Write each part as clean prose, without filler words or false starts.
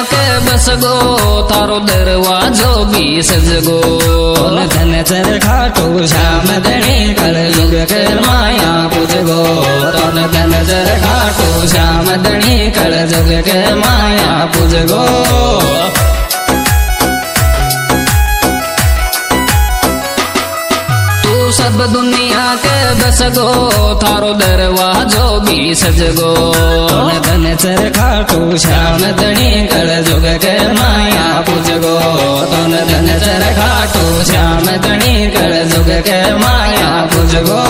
के बस गो थारो दरवाजो भी सज गो। धन चर खाटू श्याम धनी कल युग के माया पूज गो। धन चर खाटू श्याम धनी कल युग के माया पूज गो। सब दुनिया के बस गो थारो दरवाजो भी सज गो। धन चर खाटू श्याम धनी कल जुग के माया पूज गो। धन चर खाटू श्याम धनी कल जुग के माया पूज गो।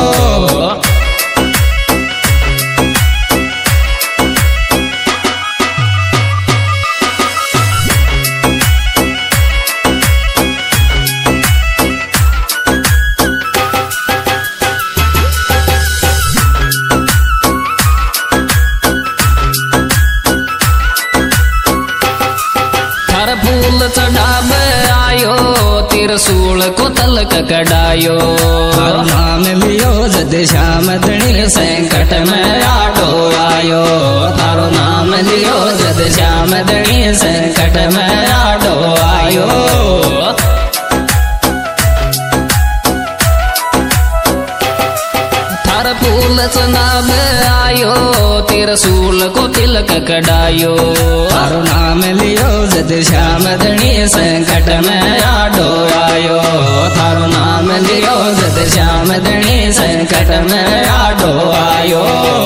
चढ़ाब आयो त्रिशूल को तलक कड़ायो। नाम लियो जद श्याम धनी संकट में आडो आयो। तारो नाम लियो जद श्याम धनी संकट में आडो आयो। थार फूल चनाब आयो त्रिशूल को तिलक कड़ायो। तारो नाम लियो जद श्याम धनी संकट में आडो आयो। थारो नाम लियो जद श्याम धनी संकट में आडो आयो।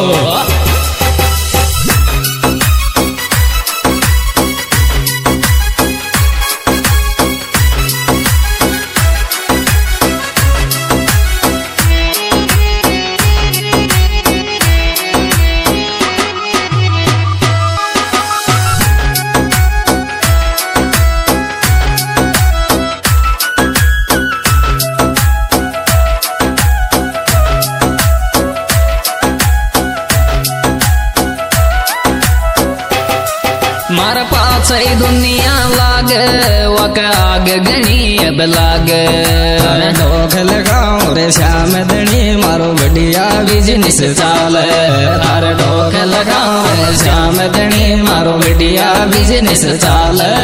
मार पास दुनिया लागे वक आग गणी अब लागे। ढोक लगाओ रे श्याम धनी मारो बढ़िया बिजनेस चाले। तारे ढोक लगाओ रे श्याम धनी मारो बढ़िया बिजनेस चाले।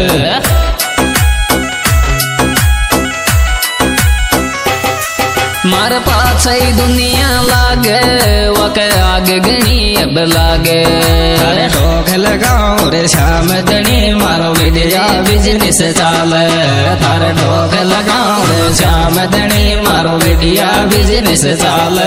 मार पास दुनिया लागे वक आग गणी अब लागे। तारे ढोक लगाओ रे श्याम धनी मारो बढ़िया बिजनेस चाले। तारे ढोक लगाओ रे श्याम धनी मारो बढ़िया बिजनेस चाले।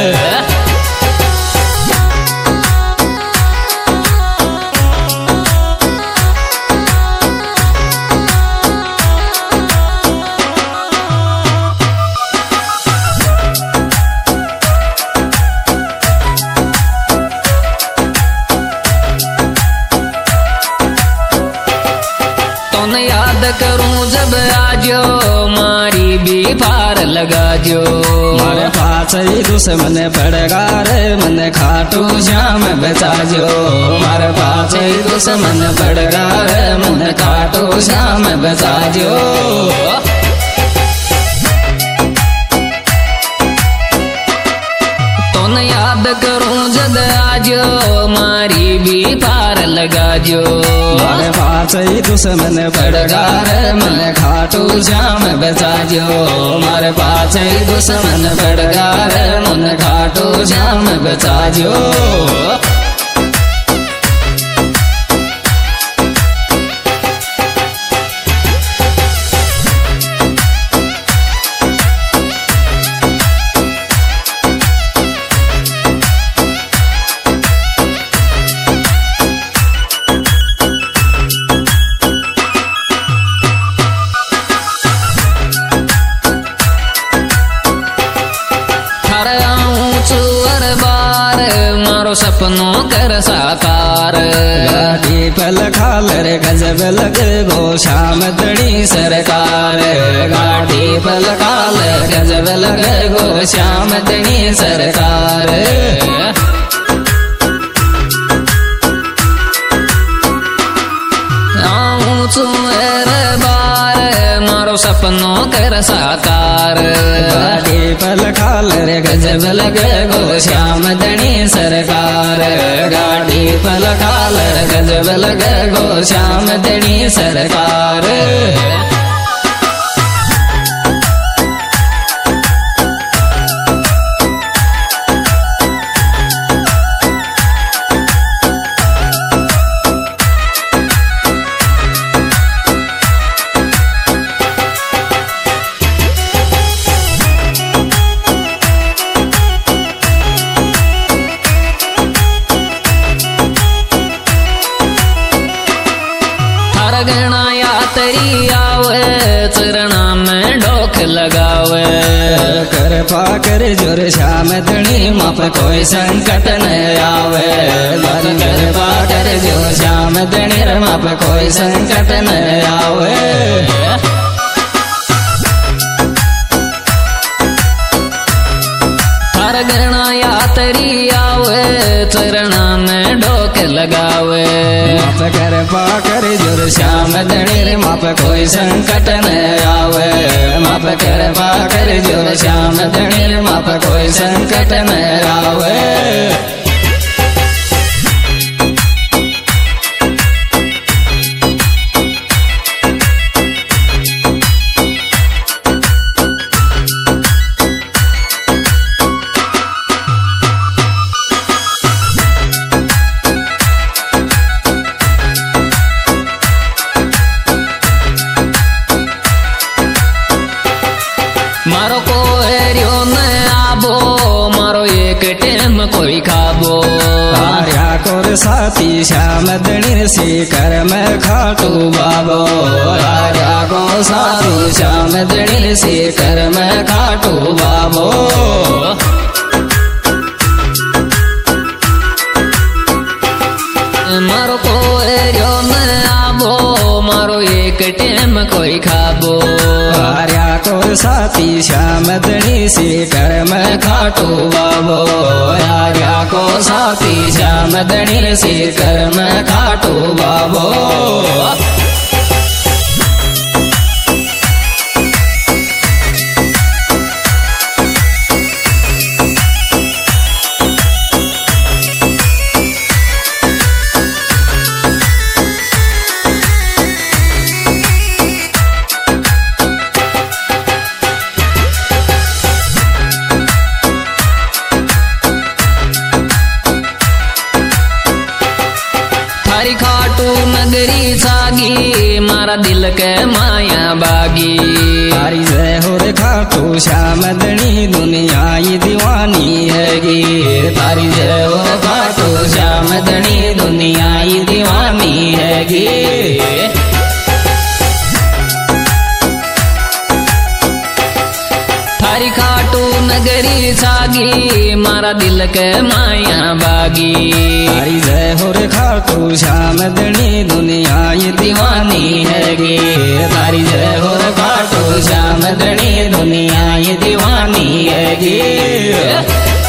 याद करूं जब आजो मारी भी पार लगा जो। मारे पास ही दुश्मन पड़गा रे मन खाटू श्याम बचा जो। मारे पास ही दुश्मन पड़गा रे मन खाटू श्याम बचा जो। याद करूं जब आजो मारी भी पार लगा जो। मारे पास ही दुश्मन पड़गा रे मन खाटू श्याम बचा जो। मारे पास ही दुश्मन पड़गा रे मन खाटू श्याम बचा जो। सपनों कर साकार। गाड़ी पल खाल रे गजब लगे गो श्याम धनी सरकार। गाड़ी पल खाल गजब लगे गो श्याम धनी सरकार। आऊं चुर बार मारो सपनों कर साकार। गाड़ी पल खाल रे गजब लगे गो श्याम धनी सरकार। गाड़ी पल खाल रे गजब लगे गो श्याम धनी सरकार। गणा यात्री आवे चरणा में डोक लगावे। कृपा कर जोर श्याम धनी माप कोई संकट न आवे। कृपा कर जोर श्याम धनी माप कोई संकट न आवे। गणा यात्री आवे चरणा में डोक लगावे। माप कृपा कर जोर श्याम धनी माप कोई संकट न आवे। माप कृपा कर जोर श्याम धनी माप कोई संकट न आवे। मारो को एरियो न आबो मारो एक टेम कोई खाबो। आर्या कोर साथी श्याम धनी से कर में खाटू बाबो। आर्या को साथी श्याम धनी से कर में खाटू बाबो। मारो को एरियो न आबो मारो एक टेम कोई खाबो। आर्या को साथी श्याम धनी से कर में खाटू बाबो। आर्या को साथी श्याम धनी से कर में खाटू बाबो। थारी खाटू नगरी सागी मारा दिल के माया बागी। तारी जय हो रे खाटू श्याम धनी दुनिया ये दीवानी हैगी। तारी जय हो रे खाटू श्याम धनी दुनिया ये दीवानी हैगी। थारी खाटू नगरी सागी मारा दिल के माया बागी। तारी जय हो रे खाटू श्याम धनी दुनिया ये दीवानी हैगी। तारी जय हो रे खाटू श्याम धनी दुनिया ये दीवानी हैगी।